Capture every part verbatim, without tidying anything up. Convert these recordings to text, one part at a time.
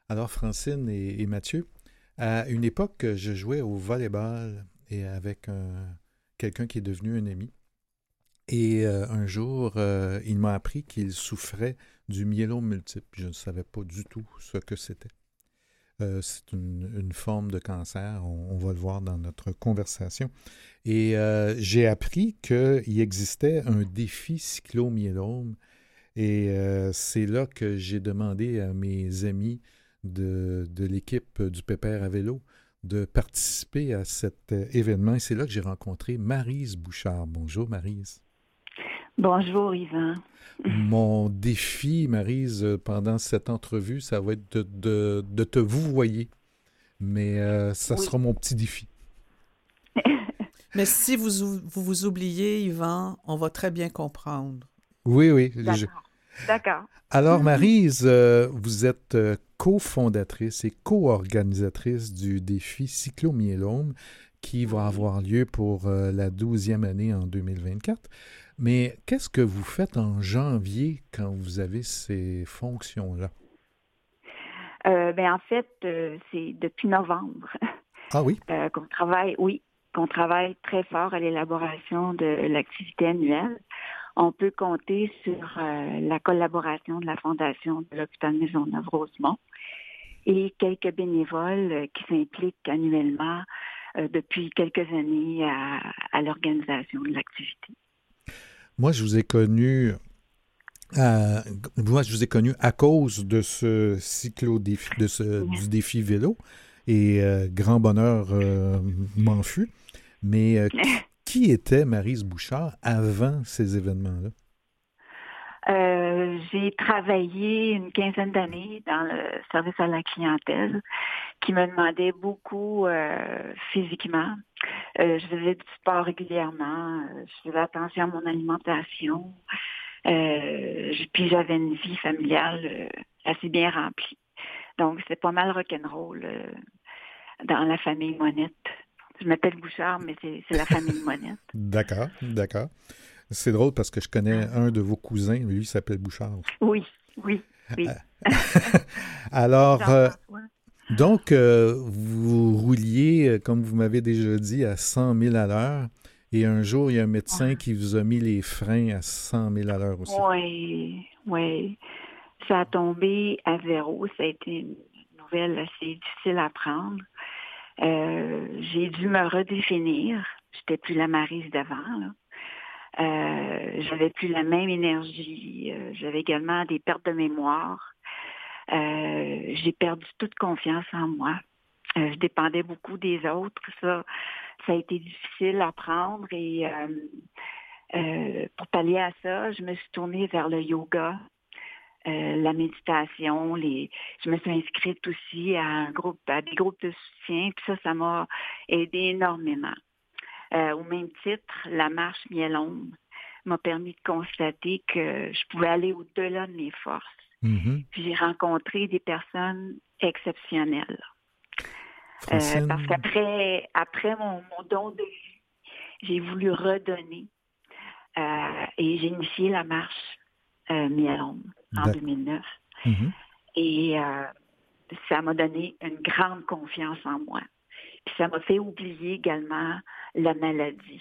Alors, Francine et, et Mathieu, à une époque, je jouais au volleyball et avec un- quelqu'un qui est devenu un ami. Et euh, un jour, euh, il m'a appris qu'il souffrait du myélome multiple. Je ne savais pas du tout ce que c'était. Euh, c'est une, une forme de cancer, on, on va le voir dans notre conversation. Et euh, j'ai appris qu'il existait un défi cyclomyélome. Et euh, c'est là que j'ai demandé à mes amis de, de l'équipe du Pépère à vélo de participer à cet euh, événement. Et c'est là que j'ai rencontré Maryse Bouchard. Bonjour Maryse. Bonjour Yvan. Mon défi, Maryse, euh, pendant cette entrevue, ça va être de, de, de te vouvoyer. Mais euh, ça Oui. sera mon petit défi. Mais si vous ou- vous, vous oubliez, Yvan, on va très bien comprendre. Oui, oui. je- D'accord. D'accord. Alors, Maryse, euh, vous êtes euh, cofondatrice et co-organisatrice du défi cyclomyélome qui va Oui. avoir lieu pour euh, la douzième année en deux mille vingt-quatre. Mais qu'est-ce que vous faites en janvier quand vous avez ces fonctions-là? Euh, ben en fait, euh, c'est depuis novembre Ah oui? euh, qu'on travaille, oui, qu'on travaille très fort à l'élaboration de l'activité annuelle. On peut compter sur euh, la collaboration de la Fondation de l'hôpital Maisonneuve-Rosemont et quelques bénévoles euh, qui s'impliquent annuellement euh, depuis quelques années à, à l'organisation de l'activité. Moi, je vous ai connu à- moi, je vous ai connu à cause de ce cyclo-défi, de ce, du défi vélo. Et euh, grand bonheur euh, m'en fut. Mais euh, qui, qui était Maryse Bouchard avant ces événements-là? Euh, j'ai travaillé une quinzaine d'années dans le service à la clientèle qui me demandait beaucoup euh, physiquement. Euh, je faisais du sport régulièrement, euh, je faisais attention à mon alimentation, euh, je- puis j'avais une vie familiale euh, assez bien remplie. Donc, c'était pas mal rock'n'roll euh, dans la famille Monette. Je m'appelle Bouchard, mais c'est c'est la famille Monette. D'accord, d'accord. C'est drôle parce que je connais un de vos cousins, lui, il s'appelle Bouchard aussi. Oui, oui, oui. Alors, euh, Jean-François. donc, euh, vous rouliez, euh, comme vous m'avez déjà dit, à cent mille à l'heure. Et un jour, il y a un médecin qui vous a mis les freins à cent mille à l'heure aussi. Oui, oui. Ça a tombé à zéro. Ça a été une nouvelle assez difficile à prendre. Euh, j'ai dû me redéfinir. J'étais plus la Maryse d'avant, là. Euh, j'avais plus la même énergie. Euh, j'avais également des pertes de mémoire. Euh, j'ai perdu toute confiance en moi. Euh, je dépendais beaucoup des autres. Ça, ça a été difficile à prendre et euh, euh, pour pallier à ça, je me suis tournée vers le yoga, euh, la méditation. Les, je me suis inscrite aussi à un groupe, à des groupes de soutien. Puis ça, ça m'a aidé énormément. Euh, au même titre, la marche Miel-Ombre m'a permis de constater que je pouvais aller au-delà de mes forces. Mhm. Puis j'ai rencontré des personnes exceptionnelles. Euh, parce Francine, qu'après après mon, mon don de vie, j'ai voulu redonner euh, et j'ai initié la marche euh, Miel-Ombre en d'accord. deux mille neuf. Mhm. Et euh, ça m'a donné une grande confiance en moi. Puis ça m'a fait oublier également la maladie.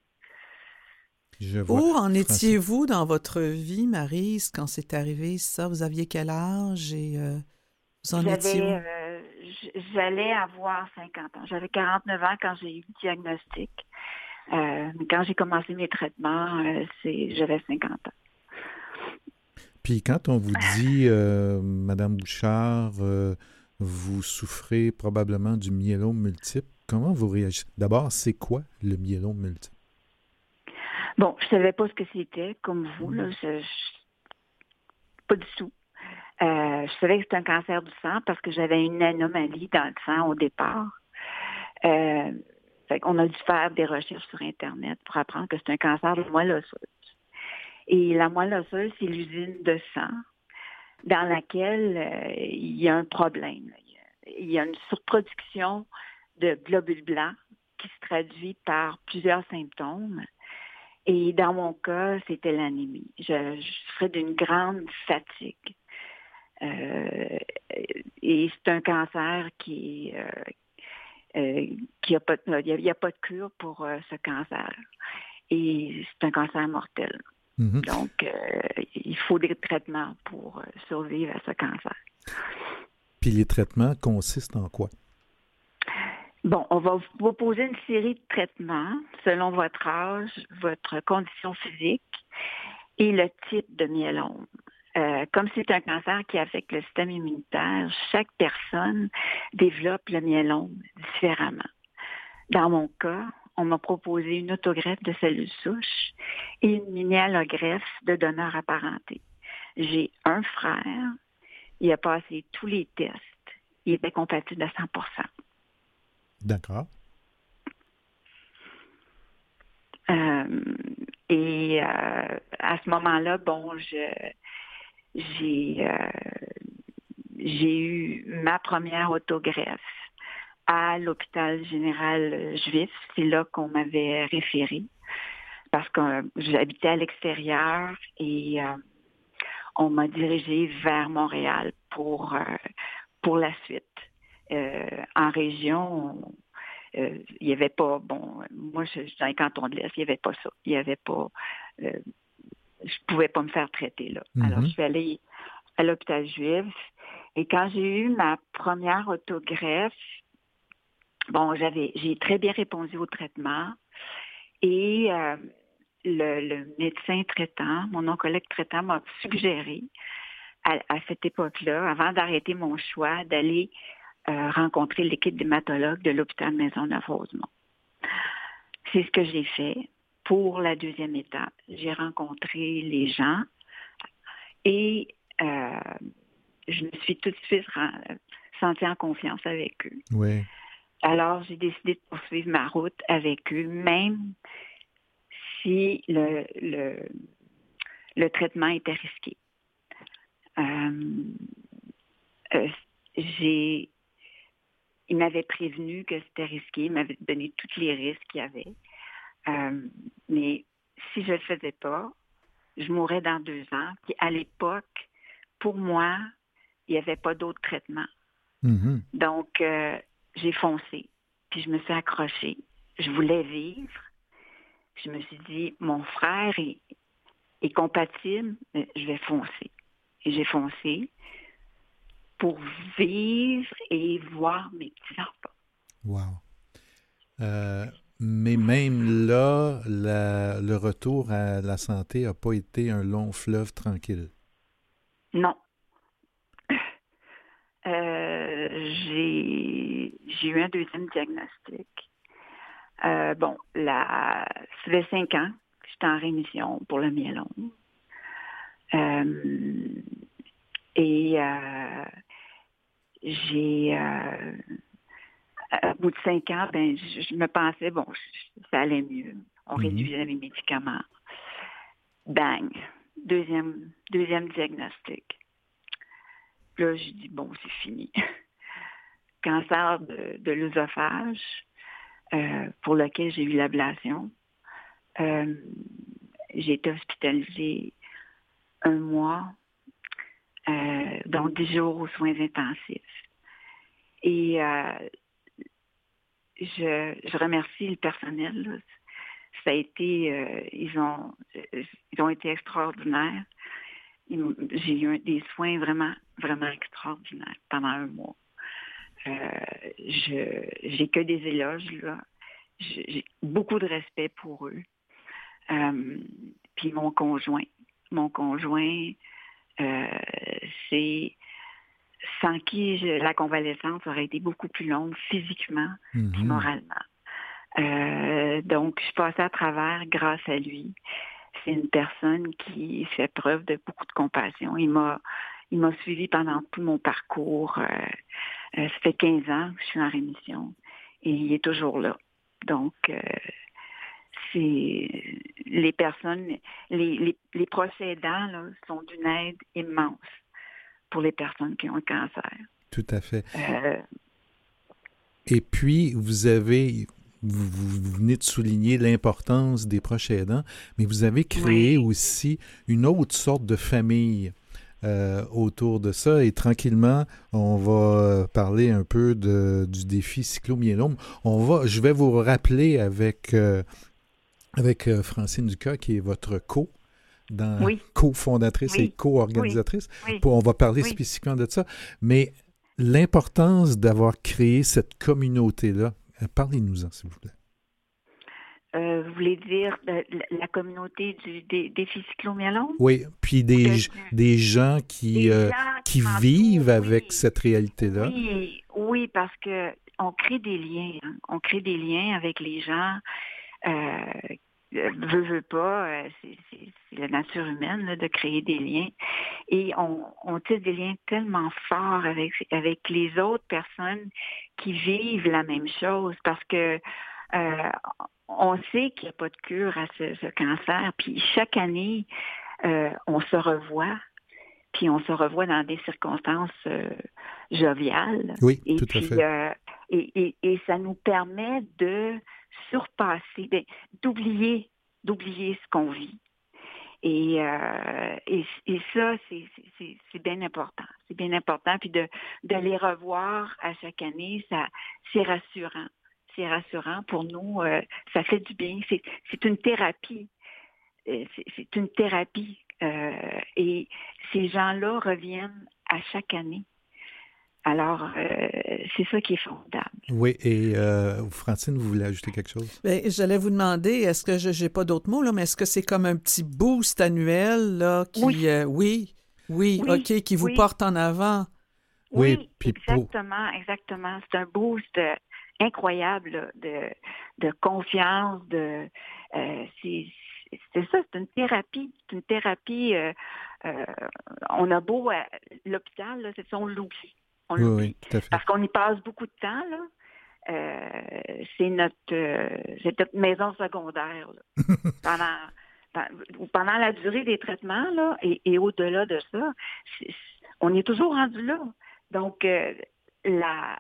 Je vois. Où en Francine. étiez-vous dans votre vie, Maryse, quand c'est arrivé ça? Vous aviez quel âge et euh, vous en étiez J'avais, où? euh, j- j'allais avoir cinquante ans. J'avais quarante-neuf ans quand j'ai eu le diagnostic. Euh, mais quand j'ai commencé mes traitements, euh, c'est, j'avais cinquante ans. Puis quand on vous dit, euh, Madame Bouchard, euh, vous souffrez probablement du myélome multiple, comment vous réagissez? D'abord, c'est quoi le myélome multiple? Bon, je savais pas ce que c'était, comme vous, là. Je, je- pas du tout. Euh, je savais que c'était un cancer du sang parce que j'avais une anomalie dans le sang au départ. Euh, fait qu'on a dû faire des recherches sur Internet pour apprendre que c'est un cancer de moelle osseuse. Et la moelle osseuse, c'est l'usine de sang dans laquelle euh, il y a un problème. Il y a, il y a une surproduction de globules blancs qui se traduit par plusieurs symptômes. Et dans mon cas, c'était l'anémie. Je, je souffrais d'une grande fatigue. Euh, et et c'est un cancer qui euh, euh, qui a pas il y a, il y a pas de cure pour euh, ce cancer. Et c'est un cancer mortel. Mm-hmm. Donc, euh, il faut des traitements pour euh, survivre à ce cancer. Puis les traitements consistent en quoi? Bon, on va vous proposer une série de traitements selon votre âge, votre condition physique et le type de myélome. Euh, comme c'est un cancer qui affecte le système immunitaire, chaque personne développe le myélome différemment. Dans mon cas, on m'a proposé une autogreffe de cellules souches et une mini-allogreffe de donneur apparenté. J'ai un frère, il a passé tous les tests, il était compatible à cent pour cent. D'accord. Euh, et euh, à ce moment-là, bon, je, j'ai, euh, j'ai eu ma première autogreffe à l'hôpital général juif. C'est là qu'on m'avait référé parce que euh, j'habitais à l'extérieur et euh, on m'a dirigée vers Montréal pour, euh, pour la suite. Euh, en région, euh, il n'y avait pas, bon, moi, je suis dans les cantons de l'Est, il n'y avait pas ça. Il n'y avait pas, euh, je ne pouvais pas me faire traiter là. Mm-hmm. Alors, je suis allée à l'hôpital juif et quand j'ai eu ma première autogreffe, bon, j'avais, j'ai très bien répondu au traitement et euh, le, le médecin traitant, mon oncologue traitant m'a suggéré à, à cette époque-là, avant d'arrêter mon choix, d'aller euh, rencontrer l'équipe d'hématologues de l'hôpital Maisonneuve-Rosemont. C'est ce que j'ai fait pour la deuxième étape. J'ai rencontré les gens et euh, je me suis tout de suite sentie en confiance avec eux. Oui. Alors, j'ai décidé de poursuivre ma route avec eux, même si le, le, le traitement était risqué. Euh, euh, j'ai, ils m'avaient prévenu que c'était risqué, ils m'avaient donné tous les risques qu'il y avait. Euh, mais si je ne le faisais pas, je mourrais dans deux ans. Puis à l'époque, pour moi, il n'y avait pas d'autre traitement. Mm-hmm. Donc, euh, j'ai foncé, puis je me suis accrochée. Je voulais vivre. Je me suis dit, mon frère est, est compatible, mais je vais foncer. Et j'ai foncé pour vivre et voir mes petits-enfants. Wow. Euh, mais même là, la, le retour à la santé n'a pas été un long fleuve tranquille. Non. Euh, j'ai, j'ai eu un deuxième diagnostic. Euh, bon, la, ça fait cinq ans que j'étais en rémission pour le myélome. Euh, et euh, j'ai, euh, au bout de cinq ans, ben, je, je me pensais, bon, ça allait mieux. On mm-hmm. réduisait les médicaments. Bang! Deuxième, deuxième diagnostic. Là, j'ai dit, bon, c'est fini. Cancer de, de l'œsophage, euh, pour lequel j'ai eu l'ablation. Euh, j'ai été hospitalisée un mois, euh, donc dix jours aux soins intensifs. Et euh, je, je remercie le personnel. Là. Ça a été, euh, ils ont, ils ont été extraordinaires. J'ai eu des soins vraiment, vraiment extraordinaires pendant un mois. Euh, je, j'ai que des éloges, là. J'ai beaucoup de respect pour eux. Euh, puis mon conjoint, mon conjoint, euh, c'est sans qui je, la convalescence aurait été beaucoup plus longue physiquement mm-hmm. et moralement. Euh, donc, je suis passée à travers grâce à lui. C'est une personne qui fait preuve de beaucoup de compassion. Il m'a, il m'a suivi pendant tout mon parcours. Euh, euh, ça fait quinze ans que je suis en rémission et il est toujours là. Donc, euh, c'est les personnes, les, les, les proches aidants là, sont d'une aide immense pour les personnes qui ont le cancer. Tout à fait. Euh, et puis, vous avez... Vous, vous venez de souligner l'importance des proches aidants, mais vous avez créé oui. aussi une autre sorte de famille euh, autour de ça. Et tranquillement, on va parler un peu de, du défi cyclomyélome. On va, je vais vous rappeler avec, euh, avec euh, Francine Ducas, qui est votre co, dans, Oui. co-fondatrice Oui. et co-organisatrice. Oui. Pour, on va parler Oui. spécifiquement de ça. Mais l'importance d'avoir créé cette communauté-là, euh, parlez-nous-en, s'il vous plaît. Euh, vous voulez dire de, de, la communauté du dé, défi cyclomyélome? Oui, puis des, de, des gens qui, des euh, gens qui vivent avec oui, cette réalité-là. Oui, oui, parce que on crée des liens. Hein. On crée des liens avec les gens. Euh, veut, veut pas, euh, c'est, c'est, c'est la nature humaine là, de créer des liens. Et on, on tisse des liens tellement forts avec, avec les autres personnes qui vivent la même chose parce que euh, on sait qu'il n'y a pas de cure à ce, ce cancer. Puis chaque année, euh, on se revoit. Puis on se revoit dans des circonstances euh, joviales. Oui, et tout puis, à fait. Euh, et, et, et ça nous permet de surpasser, de, d'oublier, d'oublier ce qu'on vit. Et, euh, et, et ça, c'est, c'est, c'est bien important. C'est bien important. Puis de, de les revoir à chaque année, ça, c'est rassurant. C'est rassurant pour nous. Euh, ça fait du bien. C'est, c'est une thérapie. C'est, c'est une thérapie. Euh, et ces gens-là reviennent à chaque année. Alors, euh, c'est ça qui est formidable. Oui, et euh, Francine, vous voulez ajouter quelque chose? Bien, j'allais vous demander, est-ce que je n'ai pas d'autres mots, là, mais est-ce que c'est comme un petit boost annuel, là, qui, oui. Euh, oui, oui, oui, OK, qui vous oui. porte en avant? Oui, oui puis exactement, pour... exactement. C'est un boost euh, incroyable là, de, de confiance, de euh, c'est, c'est ça, c'est une thérapie. C'est une thérapie. Euh, euh, on a beau à l'hôpital, là, c'est ça, on l'oublie. On oui, l'oublie. Oui, tout à fait. Parce qu'on y passe beaucoup de temps, là. Euh, c'est notre euh, c'est notre maison secondaire là. pendant, pendant la durée des traitements là, et, et au-delà de ça, c'est, on est toujours rendu là. Donc, euh, la,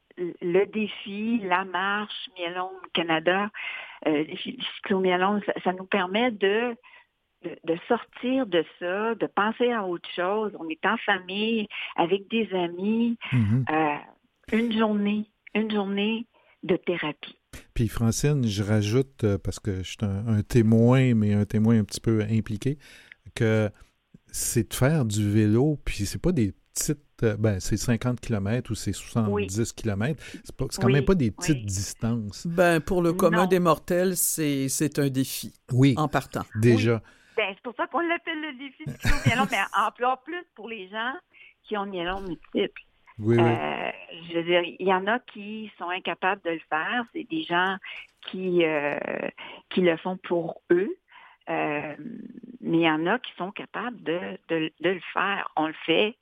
le défi, la marche Myélome Canada, euh, le défi du cyclomyélome, ça, ça nous permet de, de, de sortir de ça, de penser à autre chose. On est en famille, avec des amis, mm-hmm. euh, une journée, une journée de thérapie. Puis Francine, je rajoute, parce que je suis un, un témoin, mais un témoin un petit peu impliqué, que c'est de faire du vélo, puis c'est pas des petites, ben c'est cinquante kilomètres ou c'est soixante-dix oui. kilomètres, c'est, pas, c'est quand oui, même pas des petites oui. distances. Ben pour le commun non. des mortels, c'est, c'est un défi, oui, en partant. Déjà. Oui. Ben, c'est pour ça qu'on l'appelle le défi du cyclomyélome, mais en plus pour les gens qui ont myélome multiple. Oui, euh, oui. Je veux dire, il y en a qui sont incapables de le faire. C'est des gens qui, euh, qui le font pour eux. Euh, mais il y en a qui sont capables de, de, de le faire. On le fait.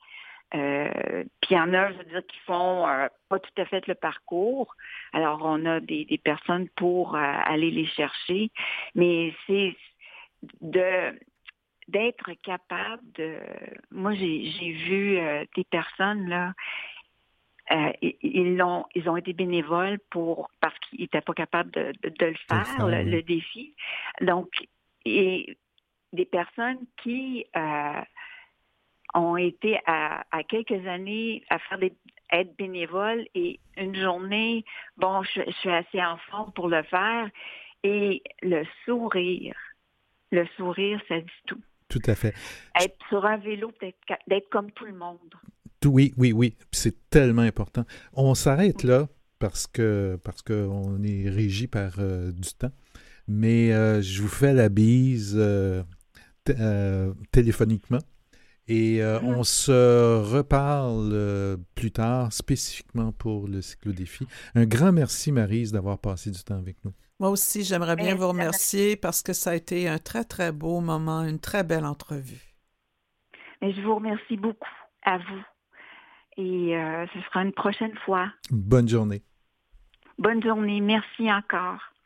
Euh, puis il y en a, je veux dire, qui font euh, pas tout à fait le parcours. Alors, on a des, des personnes pour euh, aller les chercher. Mais c'est de d'être capable de... Moi, j'ai, j'ai vu euh, des personnes, là, euh, ils, l'ont, ils ont été bénévoles pour parce qu'ils n'étaient pas capables de, de, de le faire, le, faire, le, oui. le défi. Donc, et des personnes qui euh, ont été à, à quelques années à faire des être bénévoles et une journée, bon, je, je suis assez en forme pour le faire. Et le sourire, le sourire, ça dit tout. Tout à fait. Être sur un vélo, d'être, d'être comme tout le monde. Oui, oui, oui. C'est tellement important. On s'arrête là parce que parce qu'on est régi par euh, du temps. Mais euh, je vous fais la bise euh, t- euh, téléphoniquement. Et euh, mm-hmm. on se reparle euh, plus tard spécifiquement pour le cyclodéfi. Un grand merci, Maryse, d'avoir passé du temps avec nous. Moi aussi, j'aimerais bien vous remercier parce que ça a été un très, très beau moment, une très belle entrevue. Et je vous remercie beaucoup, à vous. Et euh, ce sera une prochaine fois. Bonne journée. Bonne journée. Merci encore.